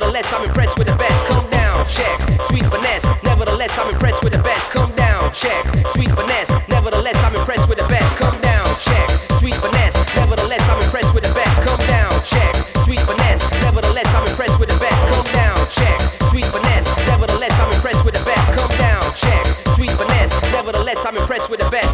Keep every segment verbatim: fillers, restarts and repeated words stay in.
Nevertheless, I'm impressed with the best. Come down, check. Sweet finesse. Nevertheless, I'm impressed with the best. Come down, check. Sweet finesse. Nevertheless, I'm impressed with the best. Come down, check. Sweet finesse. Nevertheless, I'm impressed with the best. Come down, check. Sweet finesse. Nevertheless, I'm impressed with the best. Come down, check. Sweet finesse. Nevertheless, I'm impressed with the best. Come down, check. Sweet finesse. Nevertheless, I'm impressed with the best.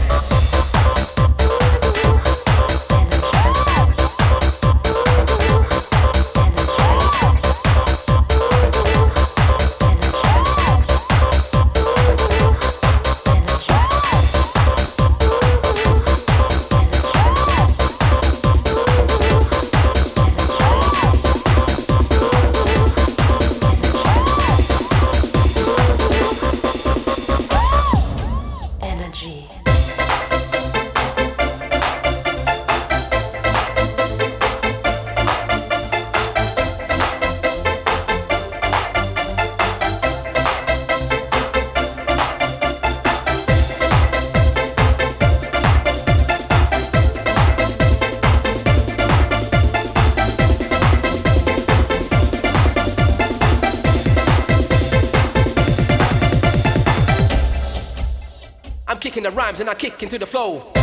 The rhymes and I kick into the flow.